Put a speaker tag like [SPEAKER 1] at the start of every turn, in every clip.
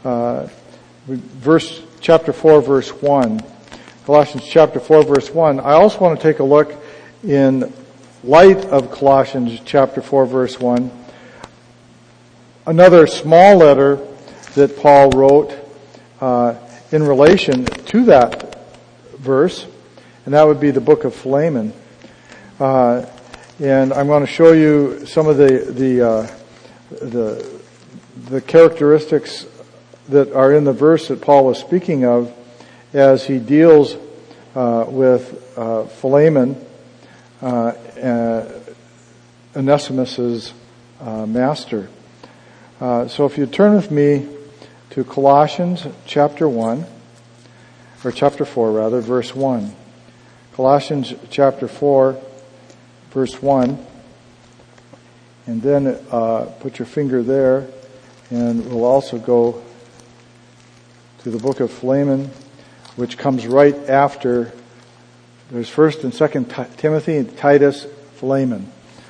[SPEAKER 1] chapter 4, verse 1. Colossians chapter 4, verse 1. I also want to take a look in light of Colossians chapter 4, verse 1. Another small letter that Paul wrote in relation to that verse, and that would be the book of Philemon. And I'm going to show you some of the characteristics that are in the verse that Paul was speaking of as he deals with Philemon, Onesimus' master. So if you turn with me to Colossians chapter 1, or chapter 4 rather, verse 1. Colossians chapter 4, verse 1. And then put your finger there, and we'll also go to the book of Philemon, which comes right after. There's 1st and 2nd Timothy, and Titus, Philemon.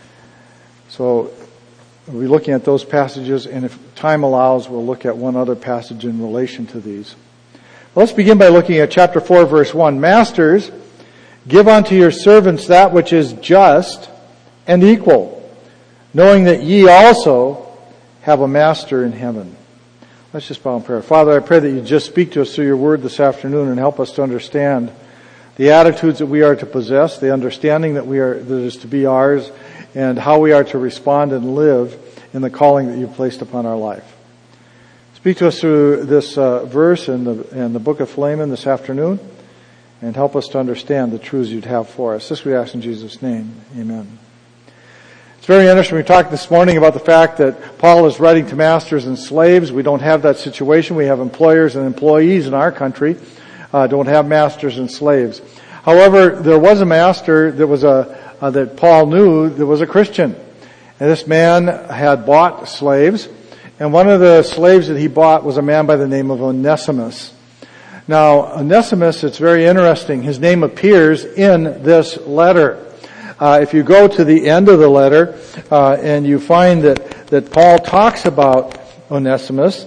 [SPEAKER 1] So we'll be looking at those passages, and if time allows, we'll look at one other passage in relation to these. Let's begin by looking at chapter 4, verse 1. Masters, give unto your servants that which is just and equal, knowing that ye also have a master in heaven. Let's just bow in prayer. Father, I pray that you just speak to us through your word this afternoon and help us to understand the attitudes that we are to possess, the understanding that is to be ours, and how we are to respond and live in the calling that you've placed upon our life. Speak to us through this verse in the book of Philemon this afternoon, and help us to understand the truths you'd have for us. This we ask in Jesus' name. Amen. It's very interesting. We talked this morning about the fact that Paul is writing to masters and slaves. We don't have that situation. We have employers and employees in our country. Don't have masters and slaves. However, there was a master that Paul knew that was a Christian. And this man had bought slaves. And one of the slaves that he bought was a man by the name of Onesimus. Now, Onesimus, it's very interesting. His name appears in this letter. If you go to the end of the letter, and you find that Paul talks about Onesimus,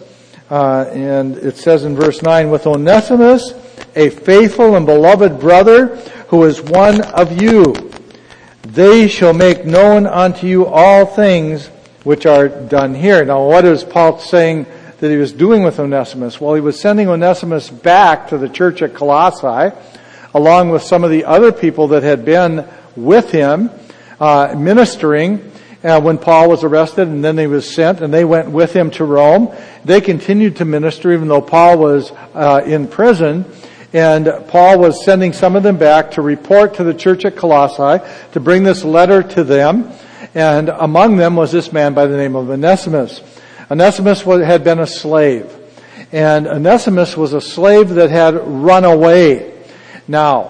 [SPEAKER 1] and it says in verse 9, with Onesimus, a faithful and beloved brother who is one of you, they shall make known unto you all things which are done here. Now, what is Paul saying that he was doing with Onesimus? Well, he was sending Onesimus back to the church at Colossae, along with some of the other people that had been with him, ministering when Paul was arrested, and then he was sent, and they went with him to Rome. They continued to minister even though Paul was in prison, and Paul was sending some of them back to report to the church at Colossae, to bring this letter to them, and among them was this man by the name of Onesimus. Onesimus had been a slave, and Onesimus was a slave that had run away. Now,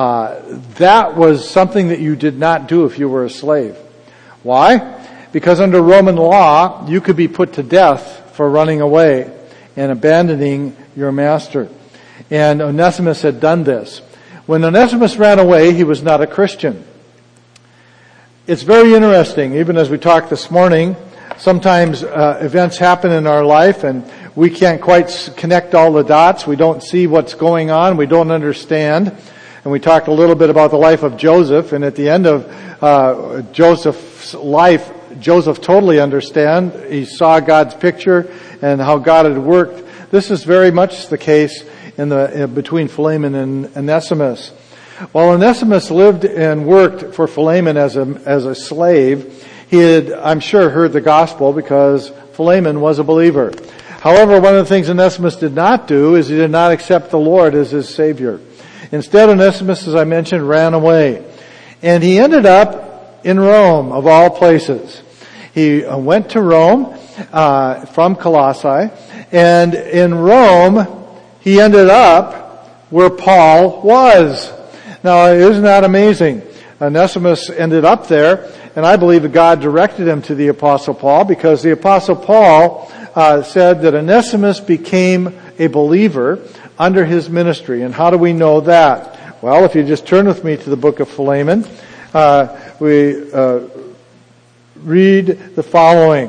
[SPEAKER 1] that was something that you did not do if you were a slave. Why? Because under Roman law, you could be put to death for running away and abandoning your master. And Onesimus had done this. When Onesimus ran away, he was not a Christian. It's very interesting, even as we talked this morning, sometimes events happen in our life and we can't quite connect all the dots. We don't see what's going on. We don't understand. And we talked a little bit about the life of Joseph, and at the end of Joseph's life, Joseph totally understand. He saw God's picture and how God had worked. This is very much the case between Philemon and Onesimus. While Onesimus lived and worked for Philemon as a slave, he had, I'm sure, heard the gospel because Philemon was a believer. However, one of the things Onesimus did not do is he did not accept the Lord as his Savior. Instead, Onesimus, as I mentioned, ran away. And he ended up in Rome, of all places. He went to Rome from Colossae, and in Rome, he ended up where Paul was. Now, isn't that amazing? Onesimus ended up there, and I believe that God directed him to the Apostle Paul, because the Apostle Paul said that Onesimus became a believer under his ministry. And how do we know that? Well, if you just turn with me to the book of Philemon, we read the following.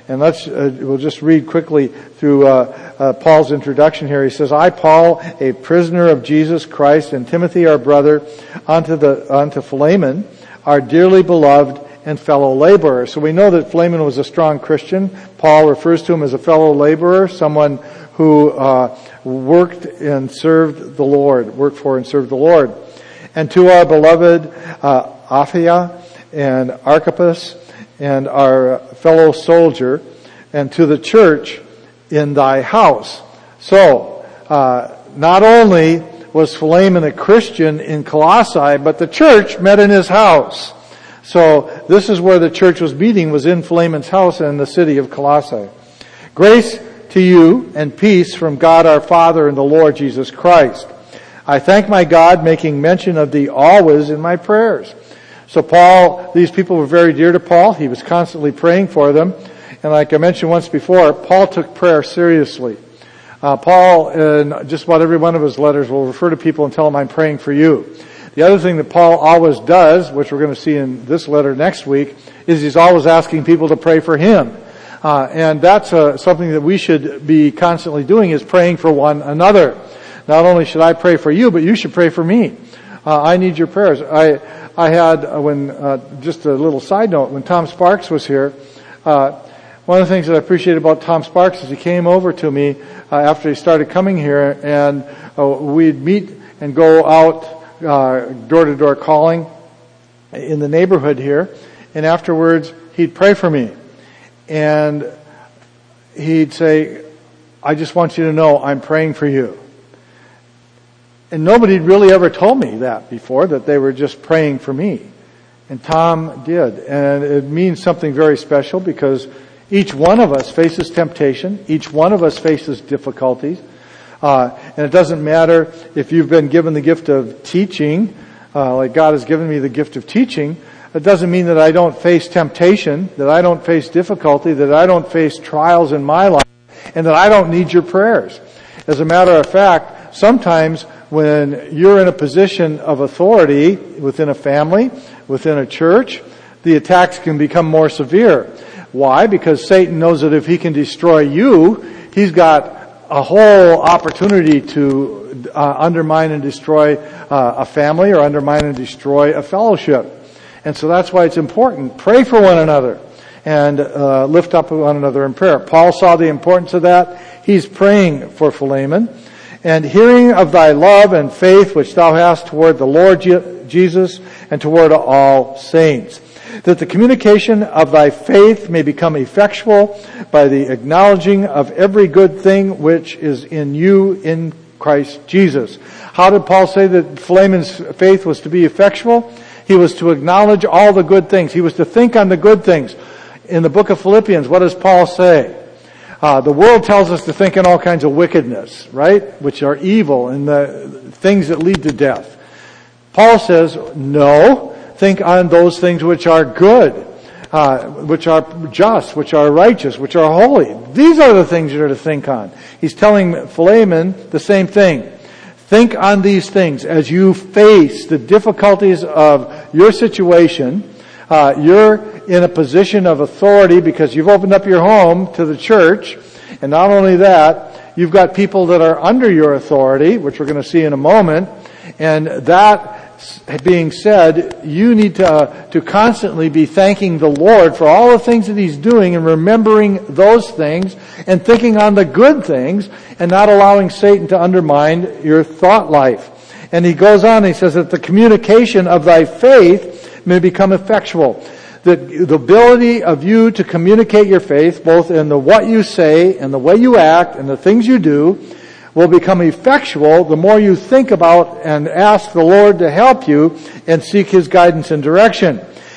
[SPEAKER 1] And we'll just read quickly through Paul's introduction here. He says, I, Paul, a prisoner of Jesus Christ, and Timothy, our brother, unto Philemon, our dearly beloved and fellow laborer. So we know that Philemon was a strong Christian. Paul refers to him as a fellow laborer, someone who worked for and served the Lord. And to our beloved Apphia and Archippus, and our fellow soldier, and to the church in thy house. So, not only was Philemon a Christian in Colossae, but the church met in his house. So, this is where the church was meeting, was in Philemon's house in the city of Colossae. Grace to you and peace from God our Father and the Lord Jesus Christ. I thank my God, making mention of thee always in my prayers. So Paul, these people were very dear to Paul. He was constantly praying for them. And like I mentioned once before, Paul took prayer seriously. Paul, in just about every one of his letters, will refer to people and tell them, I'm praying for you. The other thing that Paul always does, which we're going to see in this letter next week, is he's always asking people to pray for him. And that's something that we should be constantly doing, is praying for one another. Not only should I pray for you, but you should pray for me. I need your prayers. I had, just a little side note, when Tom Sparks was here, one of the things that I appreciated about Tom Sparks is he came over to me after he started coming here, and we'd meet and go out door to door calling in the neighborhood here, and afterwards he'd pray for me. And he'd say, I just want you to know I'm praying for you. And nobody had really ever told me that before, that they were just praying for me. And Tom did. And it means something very special, because each one of us faces temptation. Each one of us faces difficulties. And it doesn't matter if you've been given the gift of teaching, like God has given me the gift of teaching. It doesn't mean that I don't face temptation, that I don't face difficulty, that I don't face trials in my life, and that I don't need your prayers. As a matter of fact, sometimes when you're in a position of authority within a family, within a church, the attacks can become more severe. Why? Because Satan knows that if he can destroy you, he's got a whole opportunity to undermine and destroy a family, or undermine and destroy a fellowship. And so that's why it's important. Pray for one another and lift up one another in prayer. Paul saw the importance of that. He's praying for Philemon. And hearing of thy love and faith which thou hast toward the Lord Jesus and toward all saints, that the communication of thy faith may become effectual by the acknowledging of every good thing which is in you in Christ Jesus. How did Paul say that Philemon's faith was to be effectual? He was to acknowledge all the good things. He was to think on the good things. In the book of Philippians, what does Paul say? The world tells us to think in all kinds of wickedness, right? Which are evil and the things that lead to death. Paul says, no, think on those things which are good, which are just, which are righteous, which are holy. These are the things you're to think on. He's telling Philemon the same thing. Think on these things as you face the difficulties of your situation. You're in a position of authority because you've opened up your home to the church. And not only that, you've got people that are under your authority, which we're going to see in a moment. And that being said, you need to constantly be thanking the Lord for all the things that He's doing, and remembering those things and thinking on the good things, and not allowing Satan to undermine your thought life. And he goes on, he says that the communication of thy faith may become effectual. The ability of you to communicate your faith, both in the what you say and the way you act and the things you do, will become effectual the more you think about and ask the Lord to help you and seek His guidance and direction.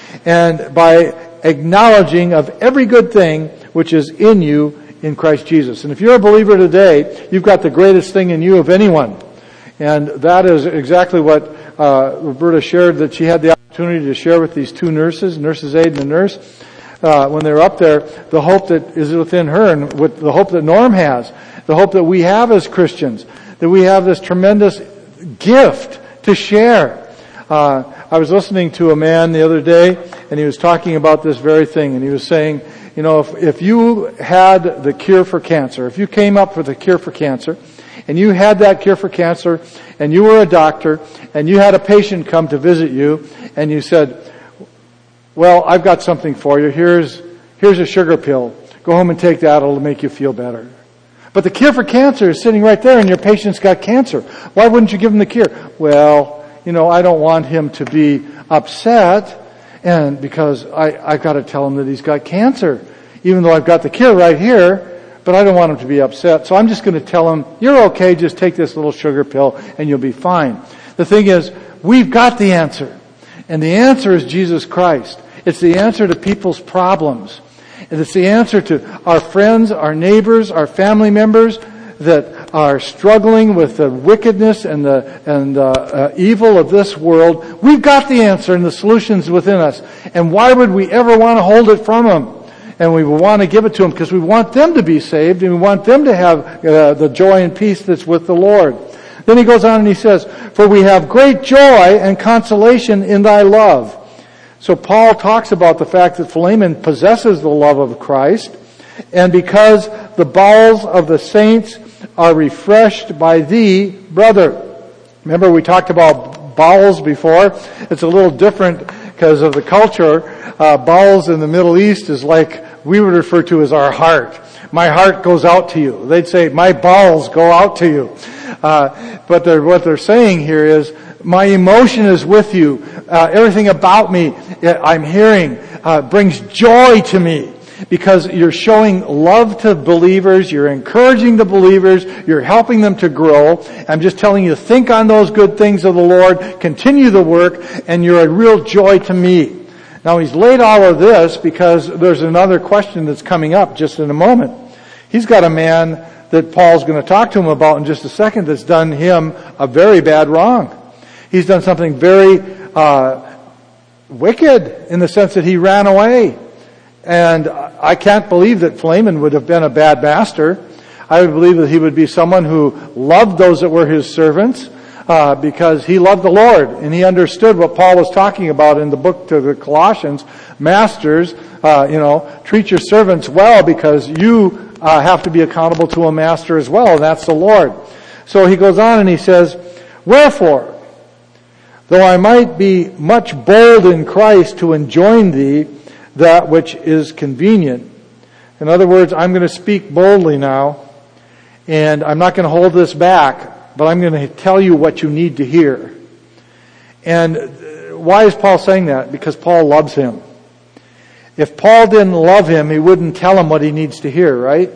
[SPEAKER 1] And by acknowledging of every good thing which is in you in Christ Jesus. And if you're a believer today, you've got the greatest thing in you of anyone. And that is exactly what Roberta shared, that she had the opportunity to share with these two nurses, nurse's aide and a nurse, when they were up there, the hope that is within her, and with the hope that Norm has, the hope that we have as Christians, that we have this tremendous gift to share. I was listening to a man the other day, and he was talking about this very thing, and he was saying, You know, if you had the cure for cancer, if you came up with a cure for cancer, and you had that cure for cancer, and you were a doctor, and you had a patient come to visit you, and you said, well, I've got something for you. Here's a sugar pill. Go home and take that. It'll make you feel better. But the cure for cancer is sitting right there, and your patient's got cancer. Why wouldn't you give him the cure? Well, you know, I don't want him to be upset, and because I've got to tell him that he's got cancer, even though I've got the cure right here, but I don't want him to be upset. So I'm just going to tell him, you're okay, just take this little sugar pill and you'll be fine. The thing is, we've got the answer. And the answer is Jesus Christ. It's the answer to people's problems. And it's the answer to our friends, our neighbors, our family members that are struggling with the wickedness and the evil of this world. We've got the answer and the solutions within us. And why would we ever want to hold it from them? And we want to give it to them because we want them to be saved and we want them to have the joy and peace that's with the Lord. Then he goes on and he says, for we have great joy and consolation in thy love. So Paul talks about the fact that Philemon possesses the love of Christ, and because the bowels of the saints are refreshed by thee, brother. Remember we talked about bowels before. It's a little different because of the culture. Bowels in the Middle East is like we would refer to as our heart. My heart goes out to you. They'd say, my bowels go out to you. But what they're saying here is, my emotion is with you. Everything about me, I'm hearing, brings joy to me. Because you're showing love to believers, you're encouraging the believers, you're helping them to grow. I'm just telling you, think on those good things of the Lord, continue the work, and you're a real joy to me. Now he's laid all of this because there's another question that's coming up just in a moment. He's got a man that Paul's going to talk to him about in just a second that's done him a very bad wrong. He's done something very wicked in the sense that he ran away. And I can't believe that Philemon would have been a bad master. I would believe that he would be someone who loved those that were his servants, because he loved the Lord and he understood what Paul was talking about in the book to the Colossians. Masters, treat your servants well because you have to be accountable to a master as well, and that's the Lord. So he goes on and he says, wherefore, though I might be much bold in Christ to enjoin thee that which is convenient. In other words, I'm going to speak boldly now, and I'm not going to hold this back, but I'm going to tell you what you need to hear. And why is Paul saying that? Because Paul loves him. If Paul didn't love him, he wouldn't tell him what he needs to hear, right?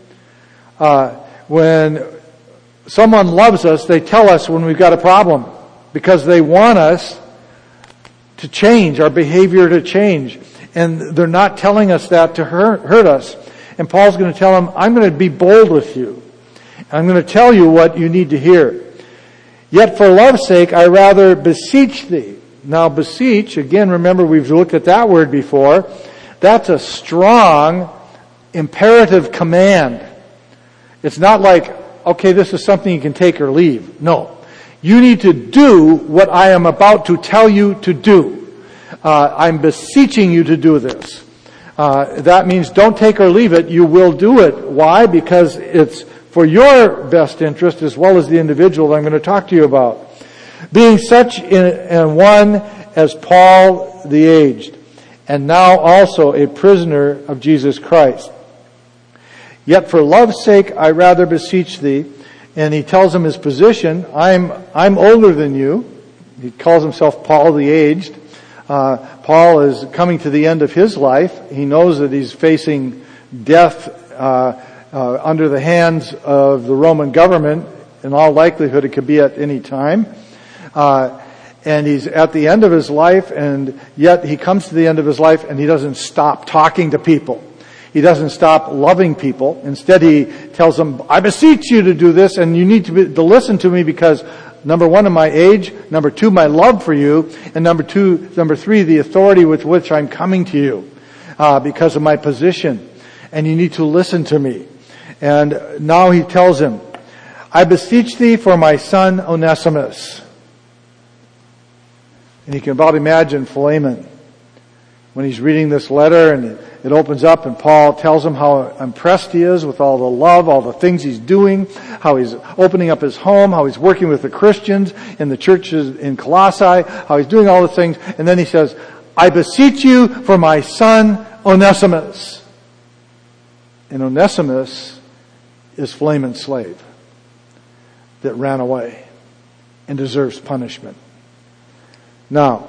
[SPEAKER 1] When someone loves us, they tell us when we've got a problem, because they want us to change, our behavior to change. And they're not telling us that to hurt us. And Paul's going to tell them, I'm going to be bold with you. I'm going to tell you what you need to hear. Yet for love's sake, I rather beseech thee. Now beseech, again, remember we've looked at that word before. That's a strong imperative command. It's not like, okay, this is something you can take or leave. No. You need to do what I am about to tell you to do. I'm beseeching you to do this. That means don't take or leave it. You will do it. Why? Because it's for your best interest as well as the individual that I'm going to talk to you about. Being such in one as Paul the aged, and now also a prisoner of Jesus Christ. Yet for love's sake I rather beseech thee. And he tells him his position. I'm older than you. He calls himself Paul the aged. Paul is coming to the end of his life. He knows that he's facing death under the hands of the Roman government. In all likelihood, it could be at any time. And he's at the end of his life, and yet he comes to the end of his life and he doesn't stop talking to people. He doesn't stop loving people. Instead, he tells them, I beseech you to do this, and you need to listen to me because, number one, of my age, number two, my love for you, and number three, the authority with which I'm coming to you because of my position. And you need to listen to me. And now he tells him, I beseech thee for my son Onesimus. And you can about imagine Philemon when he's reading this letter, and it opens up and Paul tells him how impressed he is with all the love, all the things he's doing, how he's opening up his home, how he's working with the Christians in the churches in Colossae, how he's doing all the things. And then he says, I beseech you for my son Onesimus. And Onesimus is Philemon's slave that ran away and deserves punishment. Now,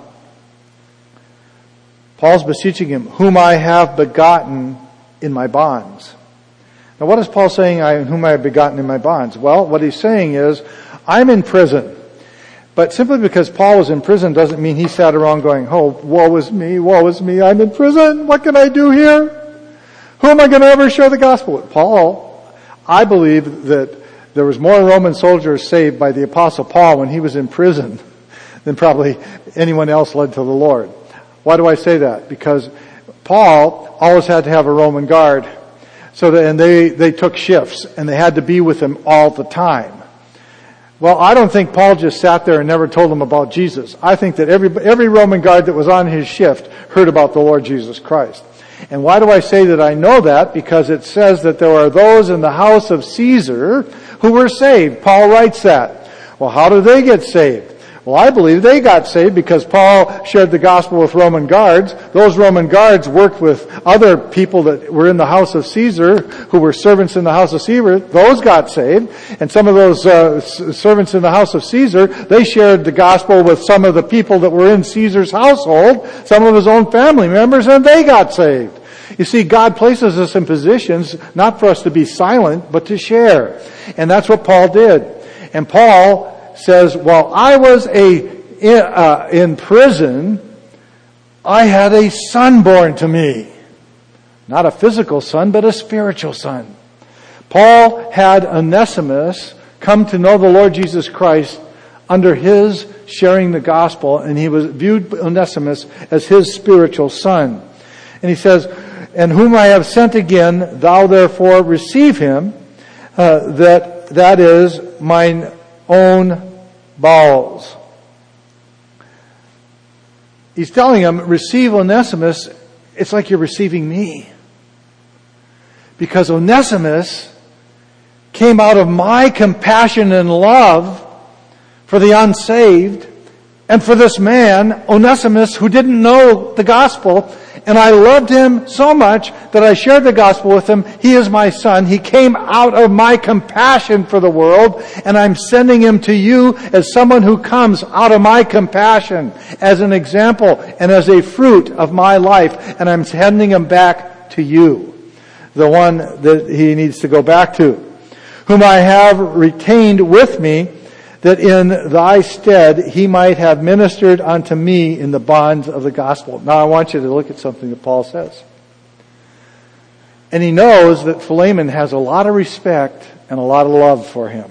[SPEAKER 1] Paul's beseeching him, whom I have begotten in my bonds. Now what is Paul saying, whom I have begotten in my bonds? Well, what he's saying is, I'm in prison. But simply because Paul was in prison doesn't mean he sat around going, oh, woe is me, I'm in prison, what can I do here? Who am I going to ever share the gospel with? Paul, I believe that there was more Roman soldiers saved by the Apostle Paul when he was in prison than probably anyone else led to the Lord. Why do I say that? Because Paul always had to have a Roman guard. And they took shifts and they had to be with him all the time. Well, I don't think Paul just sat there and never told them about Jesus. I think that every Roman guard that was on his shift heard about the Lord Jesus Christ. And why do I say that I know that? Because it says that there are those in the house of Caesar who were saved. Paul writes that. Well, how do they get saved? Well, I believe they got saved because Paul shared the gospel with Roman guards. Those Roman guards worked with other people that were in the house of Caesar, who were servants in the house of Caesar. Those got saved. And some of those servants in the house of Caesar, they shared the gospel with some of the people that were in Caesar's household, some of his own family members, and they got saved. You see, God places us in positions not for us to be silent, but to share. And that's what Paul did. And Paul says, while I was in prison, I had a son born to me. Not a physical son, but a spiritual son. Paul had Onesimus come to know the Lord Jesus Christ under his sharing the gospel, and he viewed Onesimus as his spiritual son. And he says, and whom I have sent again, thou therefore receive him, that is mine own bowels. He's telling him, receive Onesimus. It's like you're receiving me. Because Onesimus came out of my compassion and love for the unsaved and for this man, Onesimus, who didn't know the gospel. And I loved him so much that I shared the gospel with him. He is my son. He came out of my compassion for the world, and I'm sending him to you as someone who comes out of my compassion, as an example and as a fruit of my life, and I'm sending him back to you, the one that he needs to go back to, whom I have retained with me, that in thy stead he might have ministered unto me in the bonds of the gospel. Now I want you to look at something that Paul says. And he knows that Philemon has a lot of respect and a lot of love for him.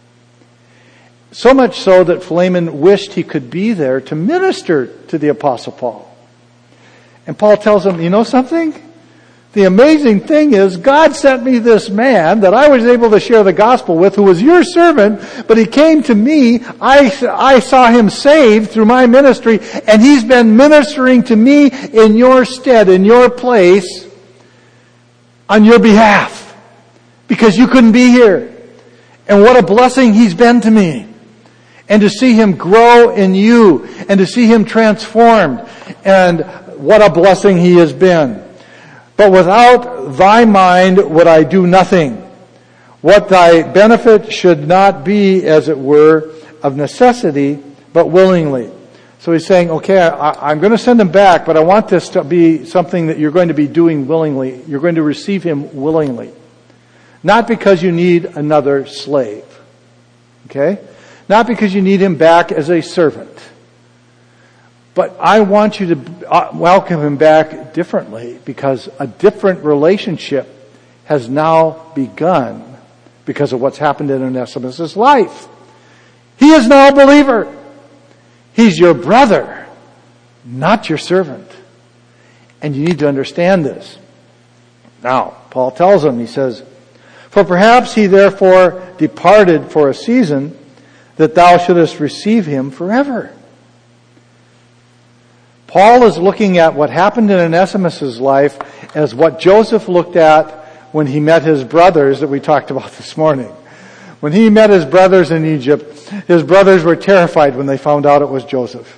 [SPEAKER 1] So much so that Philemon wished he could be there to minister to the Apostle Paul. And Paul tells him, you know something? The amazing thing is God sent me this man that I was able to share the gospel with, who was your servant, but he came to me. I saw him saved through my ministry, and he's been ministering to me in your stead, in your place, on your behalf, because you couldn't be here. And what a blessing he's been to me. And to see him grow in you, and to see him transformed, and what a blessing he has been. But without thy mind would I do nothing. What thy benefit should not be, as it were, of necessity, but willingly. So he's saying, okay, I'm going to send him back, but I want this to be something that you're going to be doing willingly. You're going to receive him willingly. Not because you need another slave. Okay? Not because you need him back as a servant. But I want you to welcome him back differently, because a different relationship has now begun because of what's happened in Onesimus' life. He is now a believer. He's your brother, not your servant. And you need to understand this. Now, Paul tells him, he says, for perhaps he therefore departed for a season, that thou shouldest receive him forever. Paul is looking at what happened in Onesimus' life as what Joseph looked at when he met his brothers that we talked about this morning. When he met his brothers in Egypt, his brothers were terrified when they found out it was Joseph.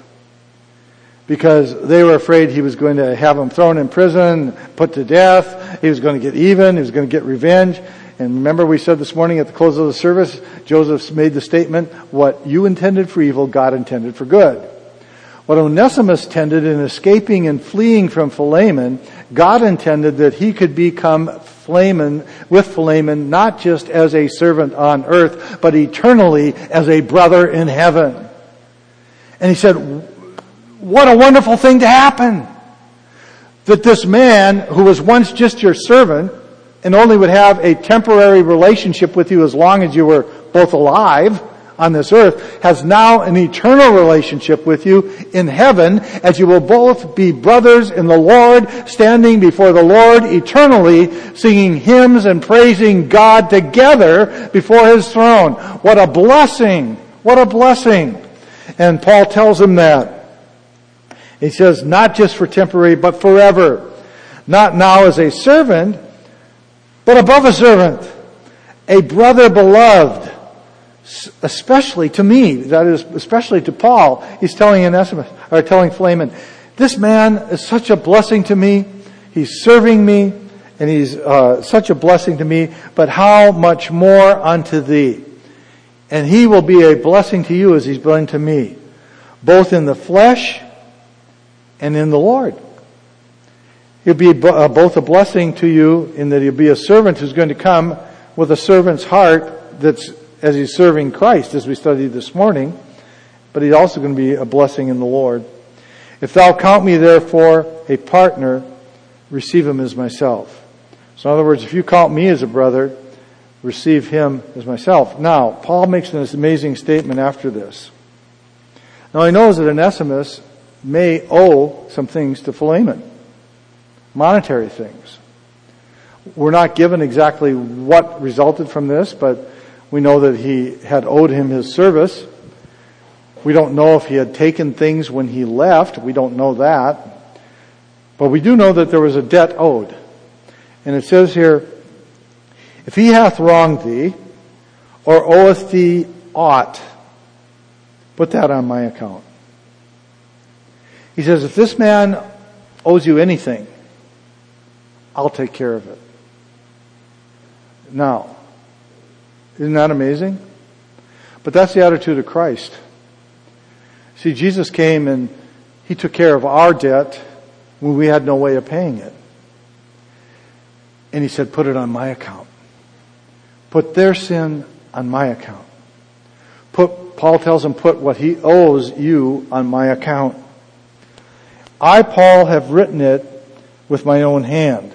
[SPEAKER 1] Because they were afraid he was going to have them thrown in prison, put to death, he was going to get even, he was going to get revenge. And remember we said this morning at the close of the service, Joseph made the statement, what you intended for evil, God intended for good. What Onesimus intended in escaping and fleeing from Philemon, God intended that he could become with Philemon, not just as a servant on earth, but eternally as a brother in heaven. And he said, what a wonderful thing to happen. That this man who was once just your servant and only would have a temporary relationship with you as long as you were both alive on this earth, has now an eternal relationship with you in heaven, as you will both be brothers in the Lord, standing before the Lord eternally, singing hymns and praising God together before His throne. What a blessing! What a blessing! And Paul tells him that. He says, not just for temporary, but forever. Not now as a servant, but above a servant. A brother beloved. Especially to me, that is, especially to Paul, he's telling Philemon, this man is such a blessing to me, he's serving me, and he's such a blessing to me, but how much more unto thee? And he will be a blessing to you as he's been to me, both in the flesh and in the Lord. He'll be both a blessing to you in that he'll be a servant who's going to come with a servant's heart that's as he's serving Christ, as we studied this morning, but he's also going to be a blessing in the Lord. If thou count me therefore a partner, receive him as myself. So in other words, if you count me as a brother, receive him as myself. Now, Paul makes this amazing statement after this. Now he knows that Onesimus may owe some things to Philemon. Monetary things. We're not given exactly what resulted from this, but we know that he had owed him his service. We don't know if he had taken things when he left. We don't know that. But we do know that there was a debt owed. And it says here, if he hath wronged thee, or oweth thee aught, put that on my account. He says, if this man owes you anything, I'll take care of it. Now, isn't that amazing? But that's the attitude of Christ. See, Jesus came and He took care of our debt when we had no way of paying it. And He said, put it on my account. Put their sin on my account. Paul tells him, put what he owes you on my account. I, Paul, have written it with my own hand.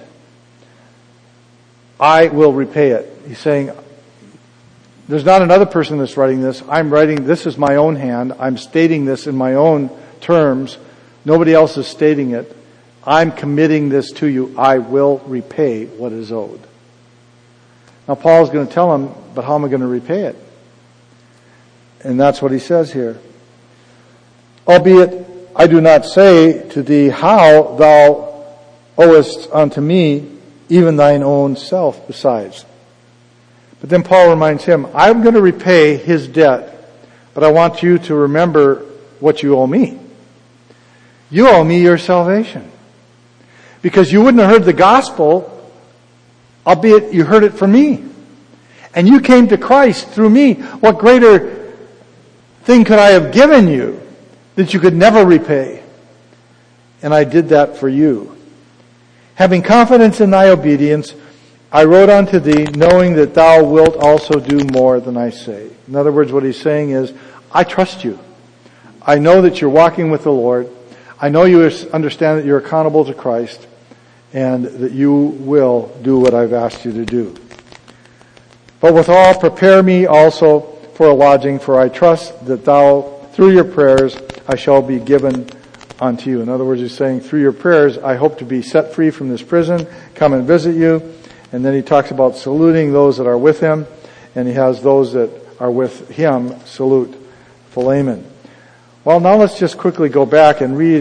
[SPEAKER 1] I will repay it. He's saying, there's not another person that's writing this. I'm writing, this is my own hand. I'm stating this in my own terms. Nobody else is stating it. I'm committing this to you. I will repay what is owed. Now Paul's going to tell him, but how am I going to repay it? And that's what he says here. Albeit I do not say to thee how thou owest unto me, even thine own self besides. But then Paul reminds him, I'm going to repay his debt, but I want you to remember what you owe me. You owe me your salvation. Because you wouldn't have heard the gospel, albeit you heard it from me. And you came to Christ through me. What greater thing could I have given you that you could never repay? And I did that for you. Having confidence in thy obedience, I wrote unto thee, knowing that thou wilt also do more than I say. In other words, what he's saying is, I trust you. I know that you're walking with the Lord. I know you understand that you're accountable to Christ, and that you will do what I've asked you to do. But withal, prepare me also for a lodging, for I trust that thou, through your prayers, I shall be given unto you. In other words, he's saying, through your prayers, I hope to be set free from this prison, come and visit you. And then he talks about saluting those that are with him, and he has those that are with him salute Philemon. Well, now let's just quickly go back and read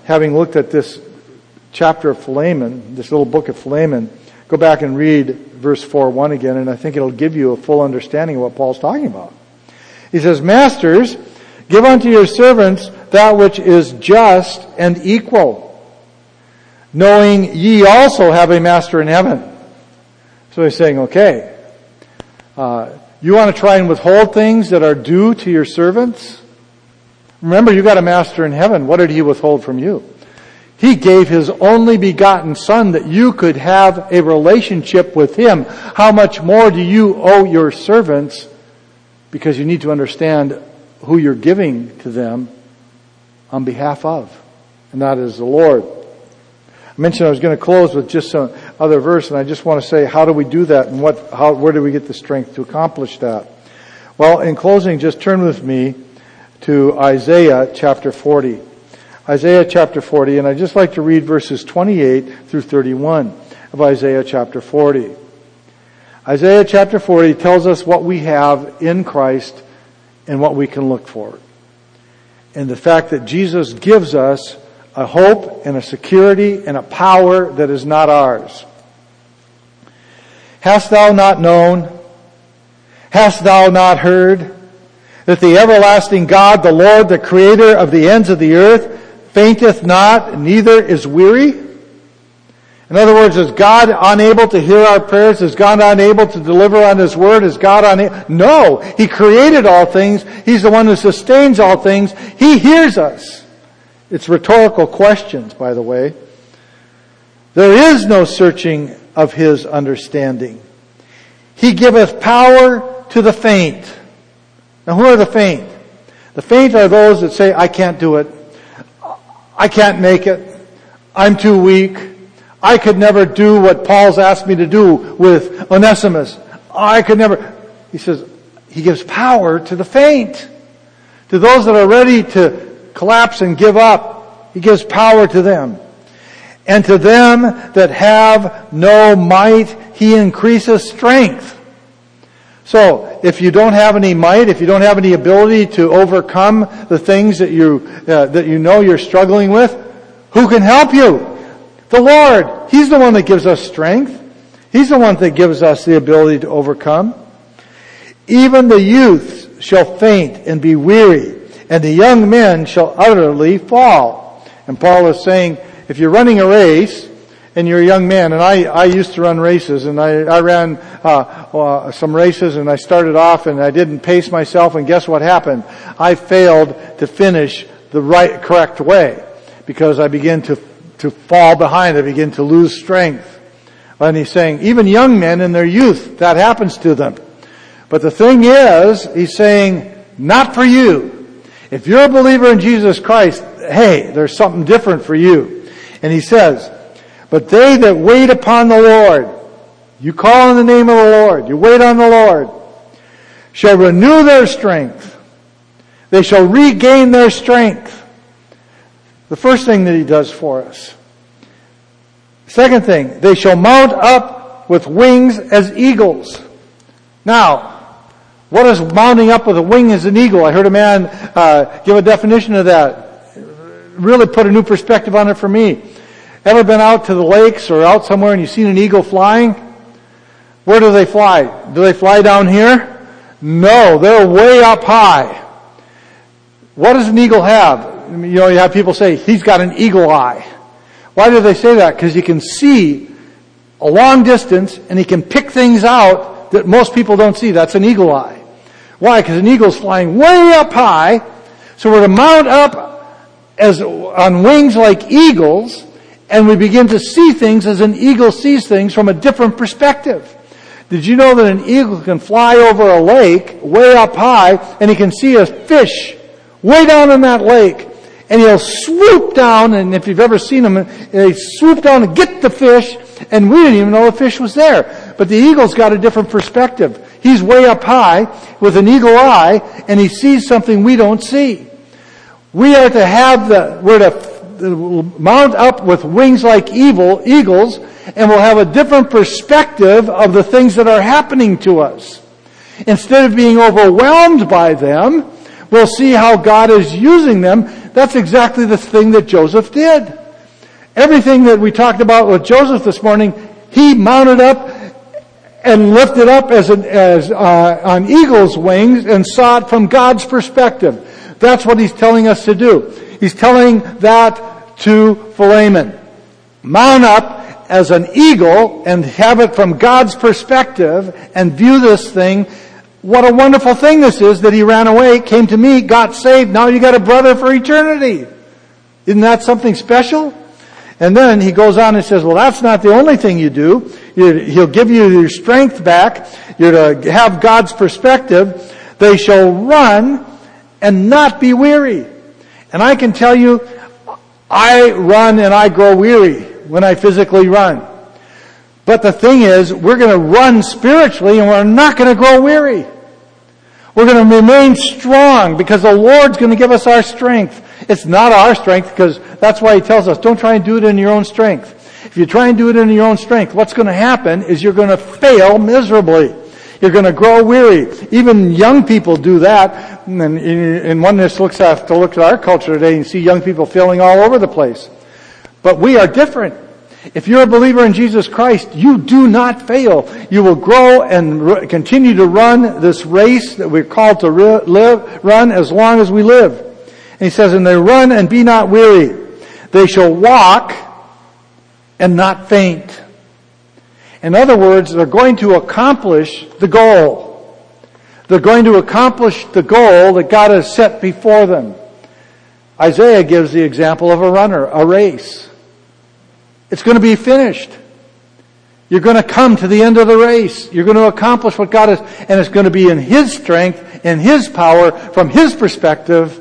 [SPEAKER 1] having looked at this chapter of Philemon, this little book of Philemon, go back and read verse 4:1 again, and I think it'll give you a full understanding of what Paul's talking about. He says, "Masters, give unto your servants that which is just and equal, knowing ye also have a master in heaven." So he's saying, okay, you want to try and withhold things that are due to your servants? Remember, you got a master in heaven. What did he withhold from you? He gave his only begotten Son that you could have a relationship with him. How much more do you owe your servants? Because you need to understand who you're giving to them on behalf of. And that is the Lord. I mentioned I was going to close with just some other verse, and I just want to say, how do we do that, and where do we get the strength to accomplish that? Well, in closing, just turn with me to Isaiah chapter 40. Isaiah chapter 40, and I'd just like to read verses 28 through 31 of Isaiah chapter 40. Isaiah chapter 40 tells us what we have in Christ and what we can look for. And the fact that Jesus gives us a hope and a security and a power that is not ours. Hast thou not known? Hast thou not heard? That the everlasting God, the Lord, the creator of the ends of the earth, fainteth not, neither is weary? In other words, is God unable to hear our prayers? Is God unable to deliver on His word? Is God unable? No. He created all things. He's the one who sustains all things. He hears us. It's rhetorical questions, by the way. There is no searching of His understanding. He giveth power to the faint. Now, who are the faint? The faint are those that say, I can't do it. I can't make it. I'm too weak. I could never do what Paul's asked me to do with Onesimus. I could never. He says, He gives power to the faint. To those that are ready to collapse and give up, He gives power to them. And to them that have no might, He increases strength. So, if you don't have any might, if you don't have any ability to overcome the things that you know you're struggling with, who can help you? The Lord. He's the one that gives us strength. He's the one that gives us the ability to overcome. Even the youth shall faint and be weary, and the young men shall utterly fall. And Paul is saying, if you're running a race, and you're a young man, and I used to run races, and I ran some races, and I started off, and I didn't pace myself, and guess what happened? I failed to finish the correct way, because I began to fall behind, I began to lose strength. And he's saying, even young men in their youth, that happens to them. But the thing is, he's saying, not for you. If you're a believer in Jesus Christ, hey, there's something different for you. And he says, but they that wait upon the Lord, you call on the name of the Lord, you wait on the Lord, shall renew their strength. They shall regain their strength. The first thing that he does for us. Second thing, they shall mount up with wings as eagles. Now, what is mounting up with a wing as an eagle? I heard a man give a definition of that. Really put a new perspective on it for me. Ever been out to the lakes or out somewhere and you've seen an eagle flying? Where do they fly? Do they fly down here? No, they're way up high. What does an eagle have? You have people say, he's got an eagle eye. Why do they say that? Because he can see a long distance and he can pick things out that most people don't see. That's an eagle eye. Why? Because an eagle's flying way up high. So we're to mount up on wings like eagles, and we begin to see things as an eagle sees things from a different perspective. Did you know that an eagle can fly over a lake way up high and he can see a fish way down in that lake? And he'll swoop down, and if you've ever seen him, they swoop down and get the fish, and we didn't even know the fish was there. But the eagle's got a different perspective. He's way up high with an eagle eye, and he sees something we don't see. We are to we're to mount up with wings like eagles, and we'll have a different perspective of the things that are happening to us. Instead of being overwhelmed by them, we'll see how God is using them. That's exactly the thing that Joseph did. Everything that we talked about with Joseph this morning, he mounted up and lifted up as on eagle's wings and saw it from God's perspective. That's what he's telling us to do. He's telling that to Philemon. Mount up as an eagle and have it from God's perspective and view this thing. What a wonderful thing this is that he ran away, came to me, got saved. Now you got a brother for eternity. Isn't that something special? And then he goes on and says, well, that's not the only thing you do. He'll give you your strength back. You're to have God's perspective. They shall run and not be weary. And I can tell you, I run and I grow weary when I physically run. But the thing is, we're going to run spiritually and we're not going to grow weary. We're going to remain strong because the Lord's going to give us our strength. It's not our strength, because that's why he tells us, don't try and do it in your own strength. If you try and do it in your own strength, what's going to happen is you're going to fail miserably. You're going to grow weary. Even young people do that. And one just looks at our culture today and see young people failing all over the place. But we are different. If you're a believer in Jesus Christ, you do not fail. You will grow and continue to run this race that we're called to run as long as we live. And he says, and they run and be not weary. They shall walk and not faint. In other words, they're going to accomplish the goal. They're going to accomplish the goal that God has set before them. Isaiah gives the example of a runner, a race. It's going to be finished. You're going to come to the end of the race. You're going to accomplish what God has, and it's going to be in His strength, in His power, from His perspective,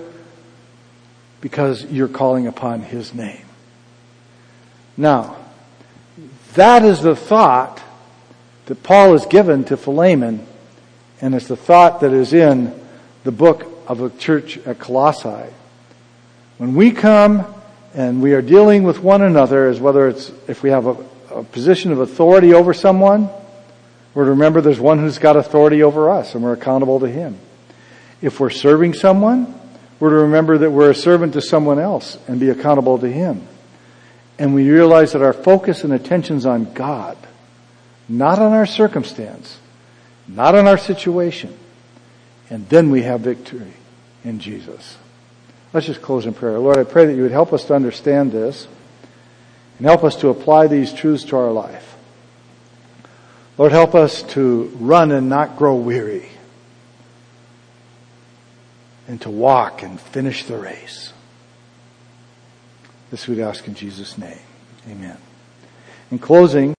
[SPEAKER 1] because you're calling upon His name. Now, that is the thought that Paul has given to Philemon, and it's the thought that is in the book of the church at Colossae. When we come and we are dealing with one another, as whether it's if we have a position of authority over someone, we're to remember there's one who's got authority over us, and we're accountable to him. If we're serving someone, we're to remember that we're a servant to someone else and be accountable to him. And we realize that our focus and attention's on God, not on our circumstance, not on our situation. And then we have victory in Jesus. Let's just close in prayer. Lord, I pray that you would help us to understand this and help us to apply these truths to our life. Lord, help us to run and not grow weary, and to walk and finish the race. This we ask in Jesus' name. Amen. In closing,